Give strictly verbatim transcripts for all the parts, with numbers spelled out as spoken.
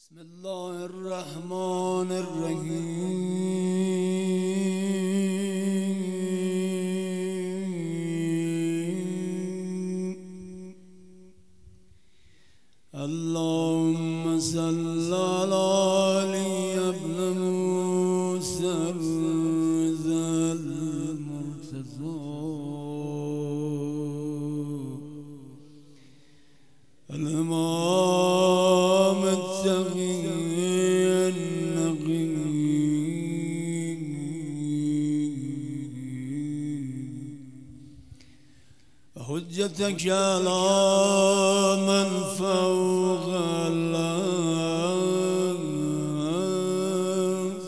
بسم الله الرحمن الرحیم اللهم صل على علی ابن موسی المرتضی الامام التقی النقی حجتك على من فوق الأرض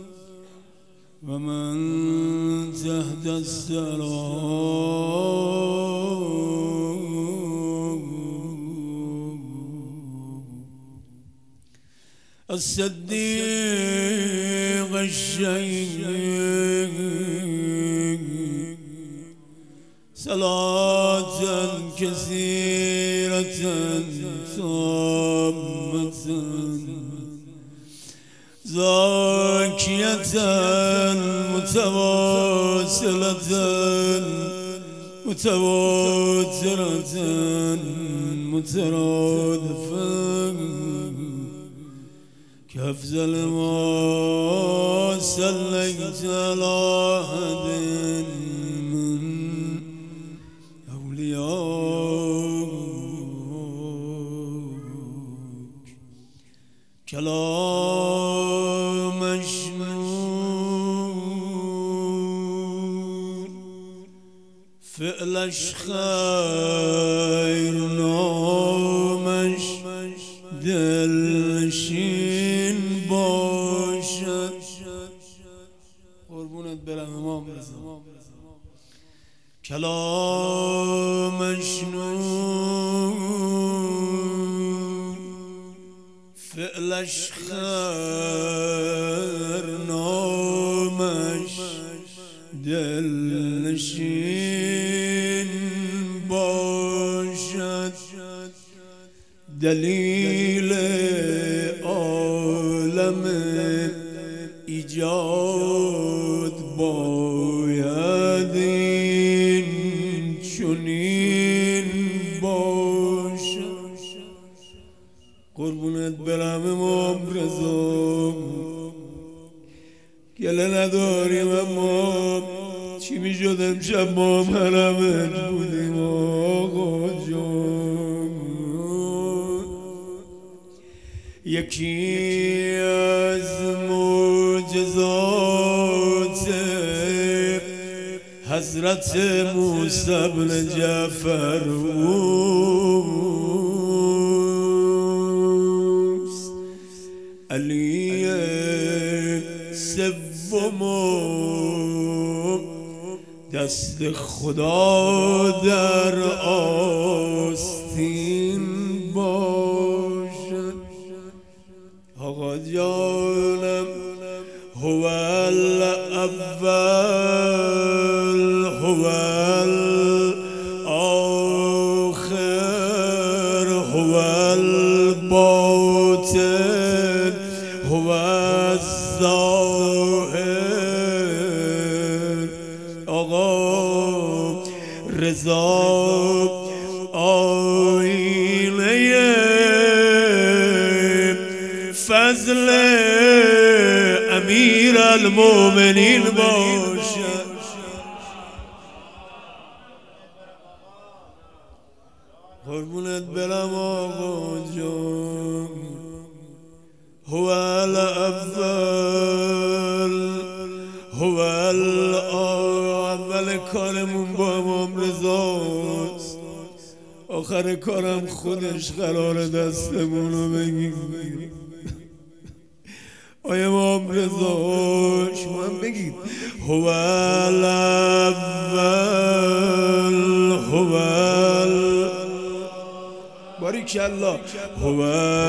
ومن تحت الثرى الصديق الشهيد صلاة كثيرة تامة زاكية متواصلة متواترة مترادفة كأفضل ما صليت على أحد من أولياءك كلامش نور فعلش خير نامش دلشین باشد قربونت برم امام رضا کلامش نور فعلش خیر نامش دلنشین باشد دلیل عالم ایجاد باید این چنین باشد قربونت برم امام رضا گله نداریم اما چی می شد امشب ما هم حرمت بودیم آقا جان یکی از معجزات حضرت موسی بن جعفر اوست علی سوم دست خدا در آستین باشد آقا جانم هو الاول هو الاخر هو الباطن هو الظاهر آقا رضا آینه فضل امیر المؤمنین باشد قربونت برم آقا جان هو الاول هو الاول کارمون با امام رضاست آخر کارم خودش قرار دستمونو بگیر آیا امام رضا شما هم بگید هو الاول هو باریکالله هو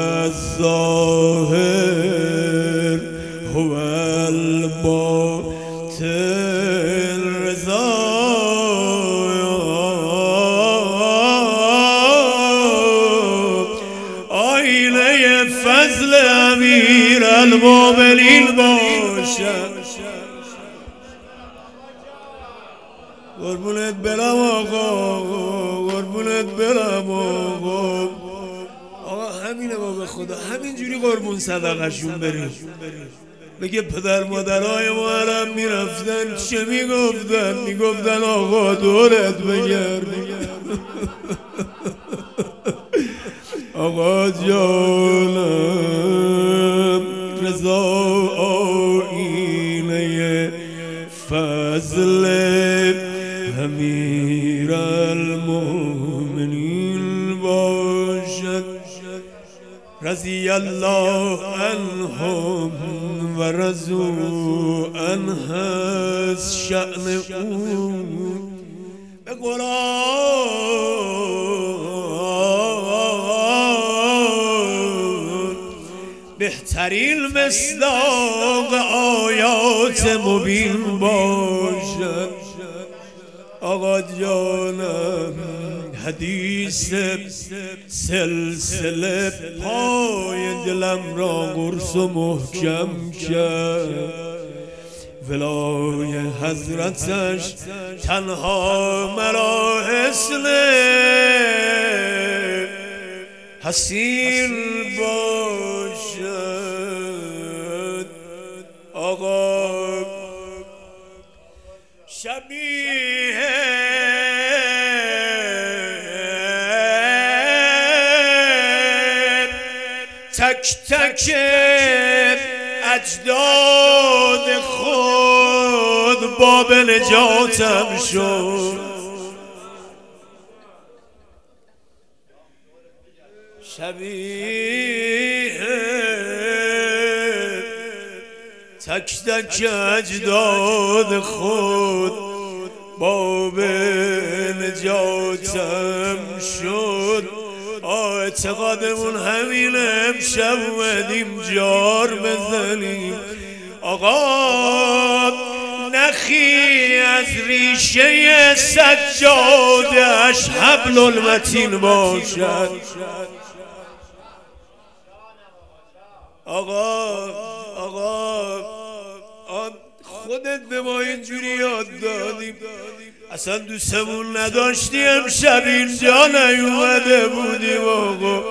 الظاهر هو الباطن رضا آینه فضل امیر المومنین باشد. قربونت برم آقا، قربونت برم آقا. آقا همینه ما به خدا همینجوری قربون صدقشون بریم. بگه پدر مادرای ما هم میرفتن چه میگفتن؟ میگفتن آقا دورت بگردی. آقا جانم رضا آینه فضل امیر المؤمنین باشد. رضی الله عنهم و رضوا عنه از شأن او به قرآن بهترین مصداق آیات مبین باشد. آقا جانم حدیث سلسله پای دلم را قرص و محکم کرد. ولای حضرتش تنها مرا حسن حسین باشد. آقا شبیه تک تک اجداد خود باب نجاتم شد. شبیه تک تک اجداد خود باب نجاتم شد. اعتقادمون همینه، امشب اومدیم جار بزنیم. آقا نخی از ریشه سجادش حبل المتین باشد. آقا آقا خودت به ما اینجوری یاد دادیم، اصلا دوستمون نداشتی امشب اینجا نیومده بودیم. آقا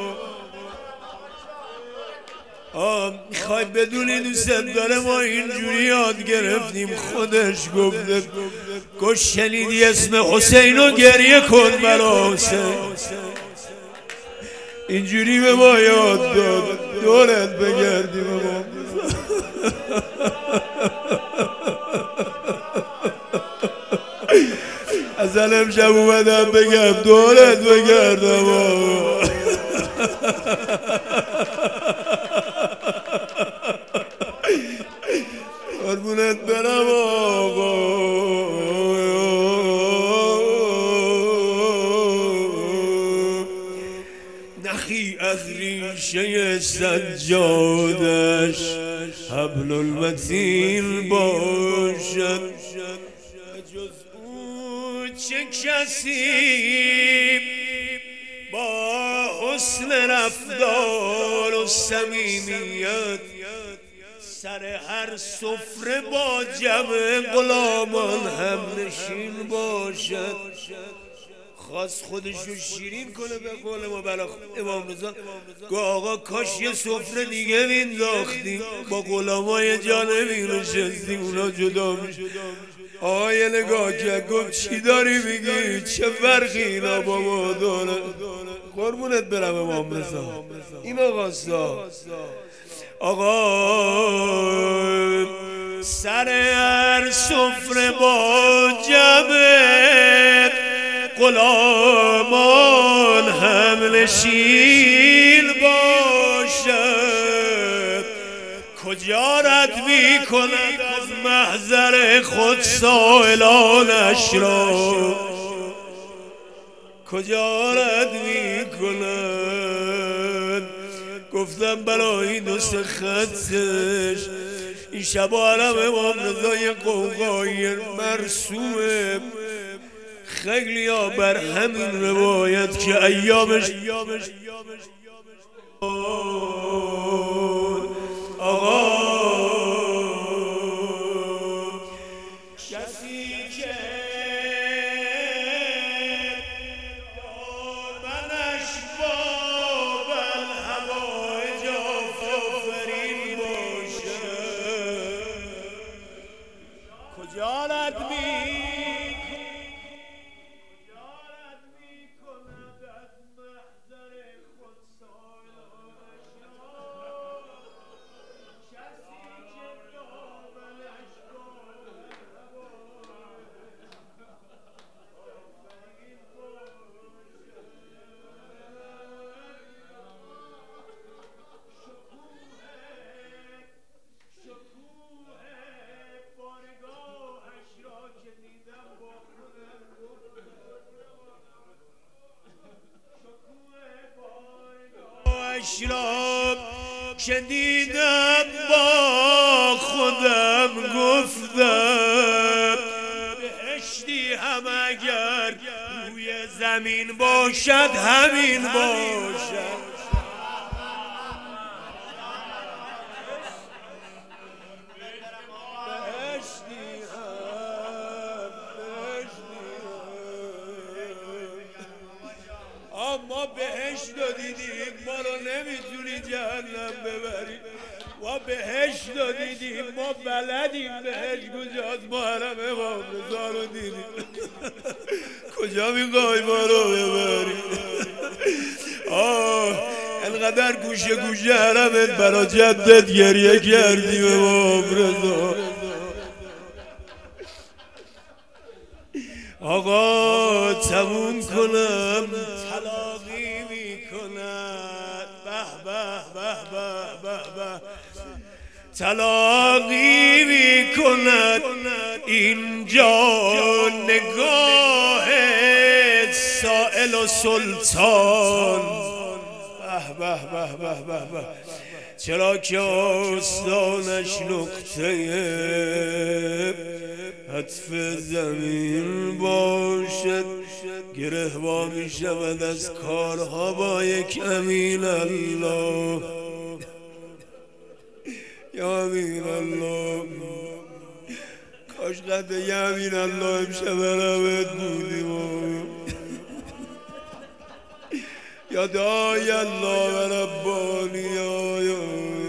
آه میخوای بدونی دوست داره ما اینجوری یاد گرفتیم. خودش گفته گوش شنیدی اسم حسینو گریه کن برا حسین. اینجوری به ما یاد داد دورت بگردیم. ما اصلا امشب اومدم بگم دورت بگردم. قربونت برم آقا. نخی از ریشه سجادش حبل المتین باشد. جز او چه کسی با حسن رفتار و صمیمیت سر هر سفره با جمع غلامان هم نشین باشد. خواست خودشو شیرین کنه به قول ما برای امام رضا. گو آقا کاش یه سفره دیگه مینداختیم با غلامای جانبی نشستیم اونا جدا میشه. آقا یه نگاه کرد گفت چی داری میگی؟ چه فرقی اینا با ما داره؟ قربونت برم امام رضا. این آقاستا آقا سر هر سفره با جمع غلامان هم نشین باشد. کجا رد می کند از محضر خود سائلانش را؟ کجا رد می کند؟ گفتم برای این دو سه خطش این شبا علم امام رضای قوقایی مرسومه. خیلی ها بر همین روایت که ایامش عشقش را که دیدم با خودم گفتم بهشتی هم اگر روی زمین باشد همین باشد. ما بهشت رو دیدیم ما رو نمیتونی جهنم ببری. ما بهشت رو دیدیم ما بلدیم بهشت کجاست. ما حرم امام رضا رو دیدیم کجا میخوای ما رو ببری؟ آه انقدر گوشه گوشه حرمت برا جدت گریه کردیم امام رضا. آقا تموم کنم تلاقی میکند به به به به به تلاقی میکند اینجا نگاه سائل و سلطان. به به به به به به چرا که آستانش نقطه عطف زمین باشد گره وا می شود از کارها با یک امین الله. یا امین الله کاش قد یا امین الله امشب رمت بودیم. یا دای الله و ربانی یا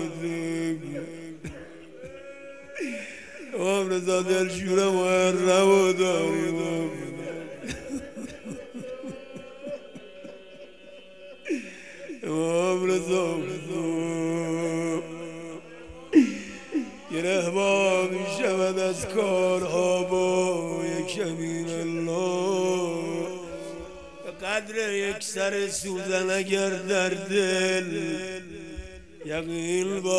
امام رضا دلشور محرم و داریم. امام رضا گره وا می شود از کارها با یک امین الله. به قدر یک سر سوزن اگر در دل یقین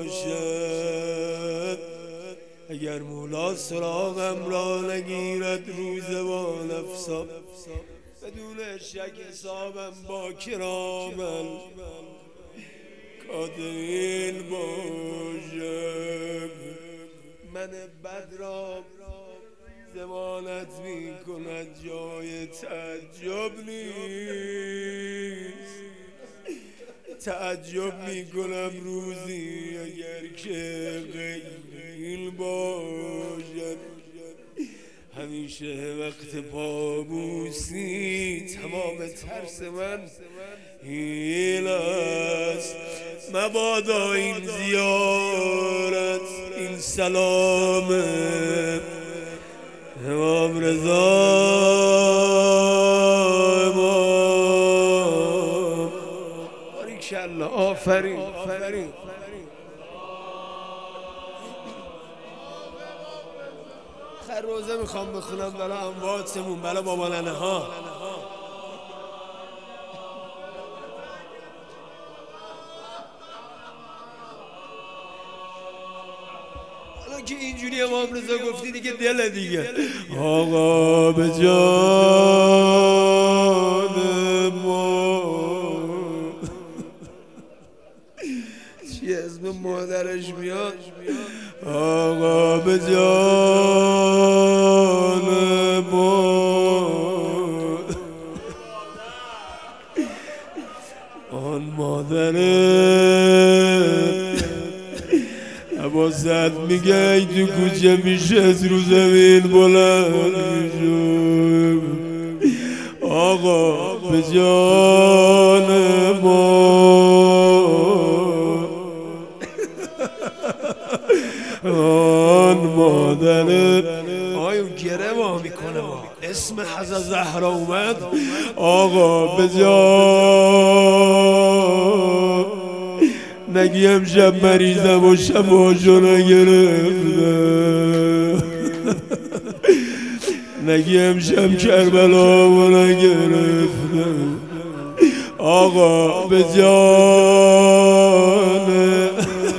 باشد اگر مولا سراغم را نگیرد روز با نفسا بدون شک حسابم با کرامن کاتبین باشد. من بد را ضمانت می کند جای تعجب نیست. تعجب می کنم روزی اگر که غیر باشد. همیشه وقت پابوسی تمام ترس من این است مبادا این زیارت این سلام امام رضا امام باریکالله. آفرین آفرین. خیر روزه میخوام بخونم برای امواتمون برای بابا ننه ها. حالا که اینجوری امام رضا گفتی دیگه دل دیگه. آقا به جان ما چی اسم مادرش میاد؟ آقا به جان ما آن مادره عباست میگه ای تو کوچه میشه از رو زمین بلند میشه. آقا به جان ما آن مادر آیون گره ما میکنه ما اسم حضرت زهرا اومد. آقا به جان نگی امشب مریضم و شفاشو نگرفتم نگی امشب کربلا و نگرفتم. آقا به جان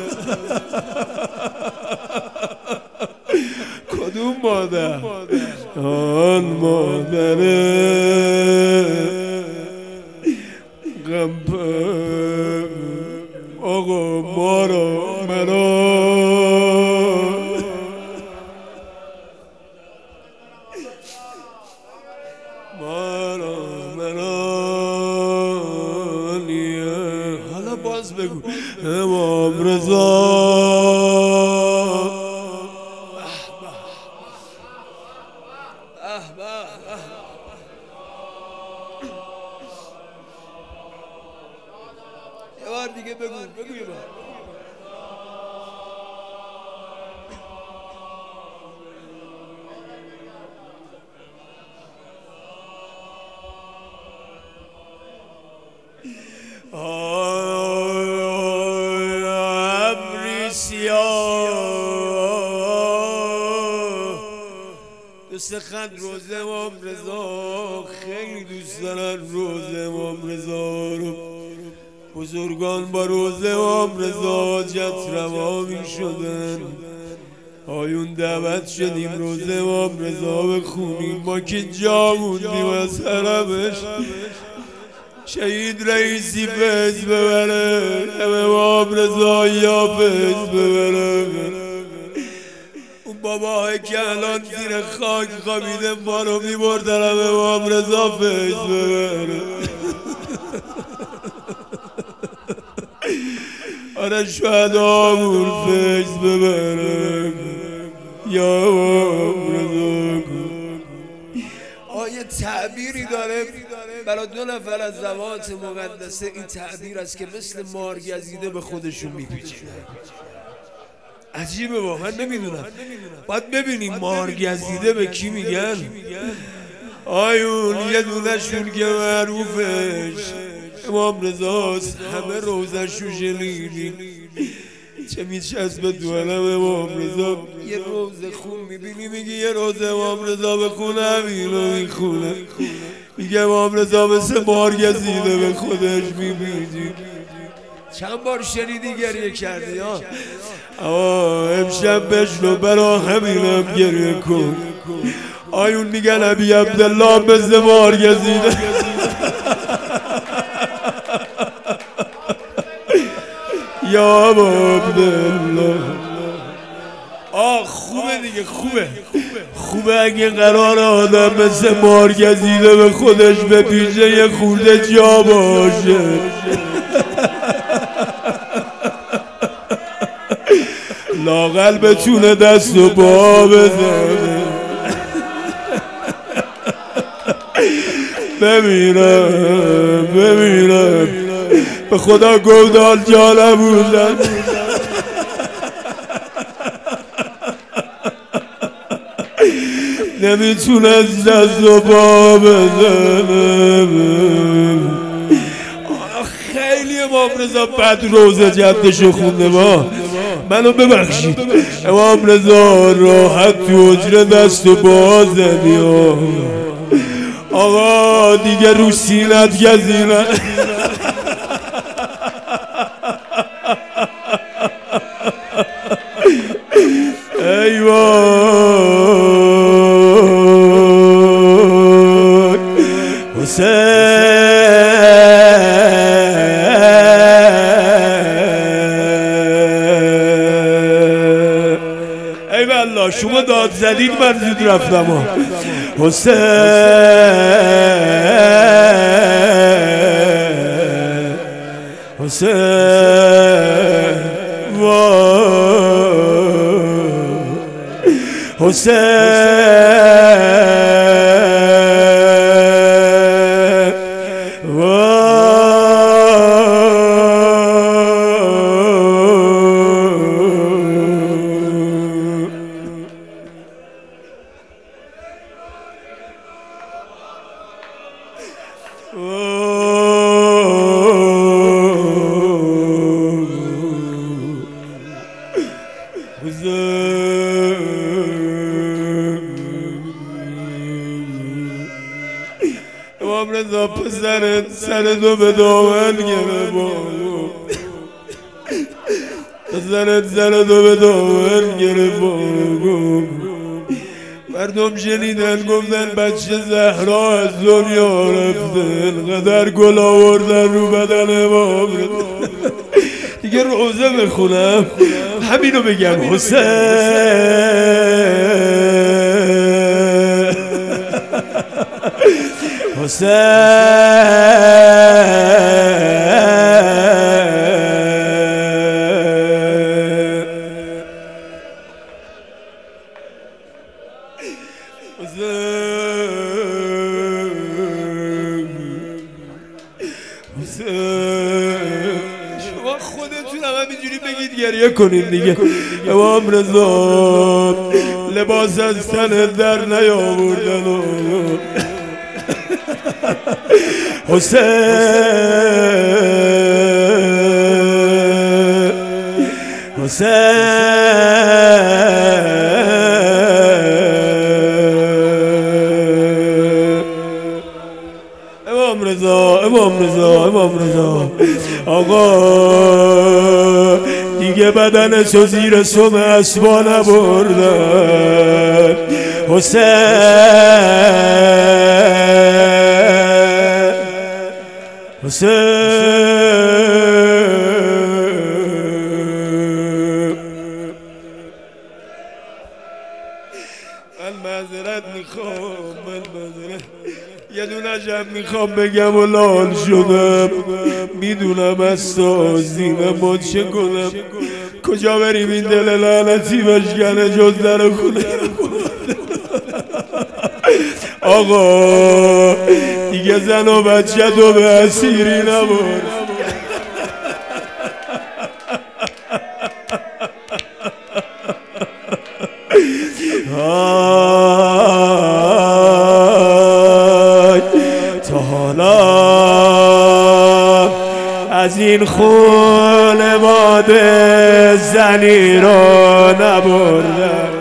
کدوم مادر؟ آن مادر غم رو مرا مرا مرا نیه. حالا باز بگو امام رضا یه بار دیگه بگو بگو یه بار. ابری سیاه دوست خند روز امام رضا خیلی دوست دارن روز امام رضا رو. بزرگان با روز امام رضا جت روا می شدن. آیون دعوت شدیم روز امام رضا بخونیم، ما که جا موندیم از حرمش. شهید رئیسی فیض ببره، امام رضا یا فیض ببره. اون باباهایی که الان زیر خاک خوابیده ما رو میبردن، امام رضا فیض ببره. آره شهدامون فیض ببره یا امام رضا. آیه تعبیری داره برای دو نفر از زوات مقدسه. این تعبیر است که مثل مار گزیده به خودشون میپیچه. عجیبه واقعا، نمیدونم. باید ببینیم مار گزیده به کی میگن. آیون یه دونشون که معروفش امام رضاست، همه روزشو شنیدیم. چه میچسبه تو علم امام رضا. یه روز خون میبینی میگی یه روز امام رضا بخونه، همینو میخونه. میگه امام رضا مثل مار گزیده به خودش میبینی. چند بار شنیدی گریه کردی ها؟ اما امشب بشنو برا همینم گریه کن. آیون میگن ابی عبدالله مثل مار گزیده. یا عبدالله. آه خوبه دیگه، خوبه خوبه اگه قرار آدم مثل مار گزیده به خودش بپیچه یه خورده جا باشه. لااقل بتونه دست و پا بزنه. بمیرم بمیرم به خدا گودال جا نبودن. نمیتونه دست و پا بزنه. خیلی امام رضا بد روزه جدشو خونده. ما منو ببخشید امام رضا راحت تو حجره دست و پا زدی. آقا دیگه رو سینت گزینه. ای وای حسین. ای والله شما داد زدید من زود رفتم. حسین حسین حسین امام رضا پسرت سرتو به دامن گره بارو. پسرت سرتو به دامن گره بارو. مردم شنیدن گفتن بچه زهرا از دنیا رفته. انقدر گل آوردن رو بدن امام رضا دیگه روزه بخونم همینو بگم حسین شما خودتون هم همینجوری بگید گریه کنید دیگه. امام رضا لباس از تن در نیاوردن حسین حسین امام رضا امام رضا امام رضا آقا دیگه بدنشو زیر سم اسبا نبردن حسین حسین من معذرت میخوام من معذرت یه دونه جب میخوام بگم و لال شدم میدونم از سازینم ما چه کنم کجا بریم این دل لعنتی بشکنه جز در خونه آقا دیگه زن و بچه تو به اسیری نبرد تا حالا از این خانواده زنی را نبردم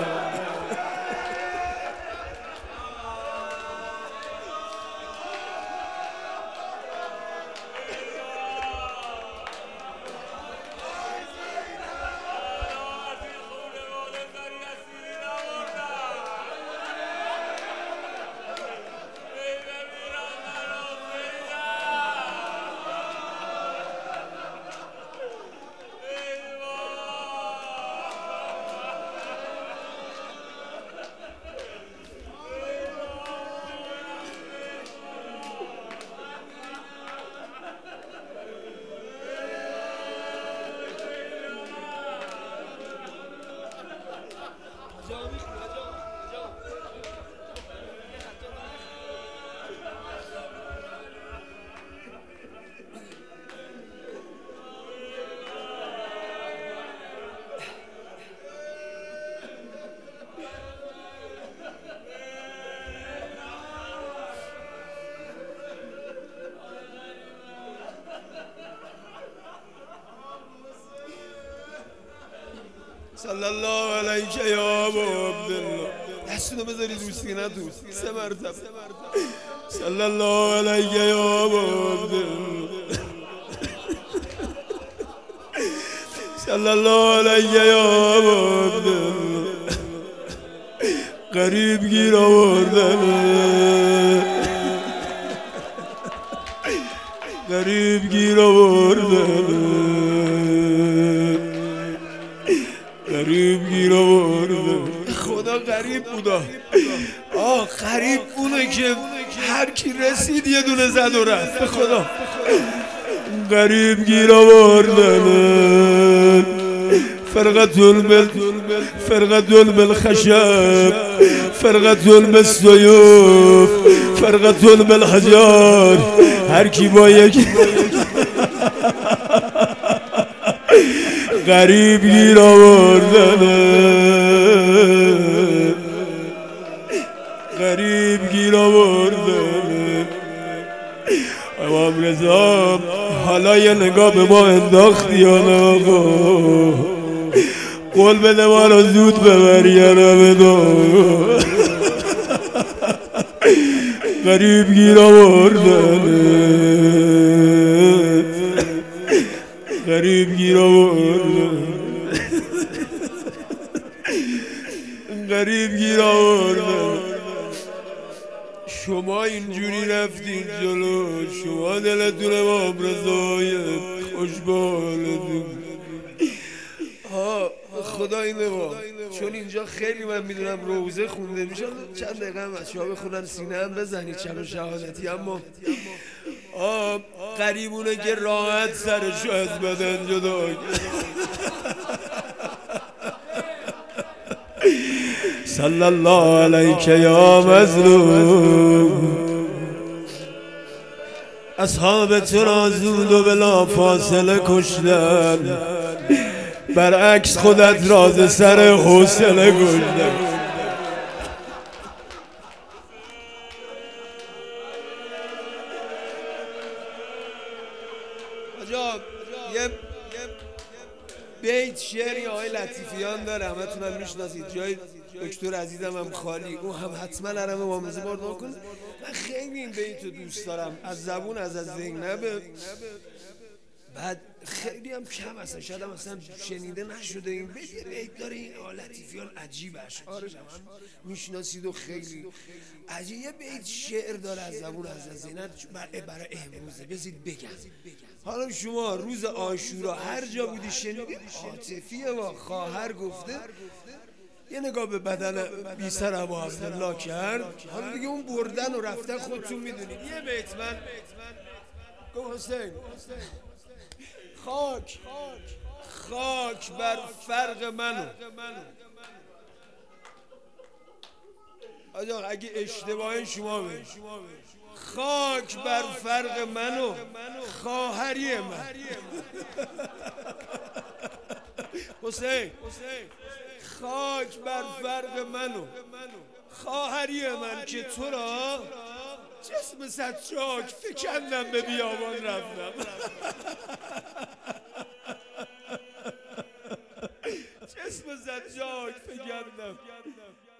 صلی الله علیک یا ابا عبدالله دستونو بذارید رو سینه تو سه مرتبه صلی الله علیک یا ابا عبدالله صلی الله علیک یا ابا عبدالله غریب گیر آوردن غریب گیر آوردن غریب گیر آورده خدا غریب بودا آه غریب اونه که هر کی رسید یه دونه زد و رفت به خدا غریب گیر آوردن فرقتون بل فرقتون بالخشب فرقتون بالسیوف فرقتون بالحجار هر کی با یک غریب گیر آوردن غریب گیر آوردن امام رضا حالا یه نگاه به ما انداختی یا نه آقا قول بده ما رو زود ببر یا نه بدا غریب گیر آوردن غریب گیر آوردن غریب گیر آوردن شما اینجوری رفتین جلو شما دلتون امام رضایه خوش بالدون. ها خدا اینه با، چون اینجا خیلی من میدونم روزه خونده میشه، چند دقیقه هم بچه ها بخونن سینه هم بزنید شب شهادتی. اما آه قریبونه که راحت سرشو از بدن جدا صلی الله علیک یا مظلوم. اصحاب تو را زود و بلا فاصله کشتن، برعکس خودت راز سر حوصله گشتن. آجا یه بیت شعری آقای لطیفیان داره، همه تونم میشناسید، جای دکتر عزیزم هم خالی، اون هم حتما حرم وامزه بار نکن. من خیلی این بیت رو دوست دارم، از زبون از از زینب، بعد خیلی هم کم هستن، شاید هم اصلا شنیده نشده این بیت. یه بیت داره این آقای لطیفیان عجیب اشعارش هم میشناسید و خیلی عجیب. یه بیت شعر داره از زبون از از زینب برای امروزه، بذارید بگم. حالا شما روز عاشورا هر جا بودی شنیدی عاطفیه با خواهر گفته، یه نگاه به بدن بی سر ابو عبدالله کرد. حالا دیگه اون بردن و رفتن خودتون میدونید. یه بیت من گفت حسین خاک خاک بر فرق منو. آجا اگه اشتباهی شما بید، خاک بر فرق منو خواهری من. حسین خاک بر فرق منو خواهری من که تو را جسم صد چاک فکندم به بیابان رفتم. جسم صد چاک فکندم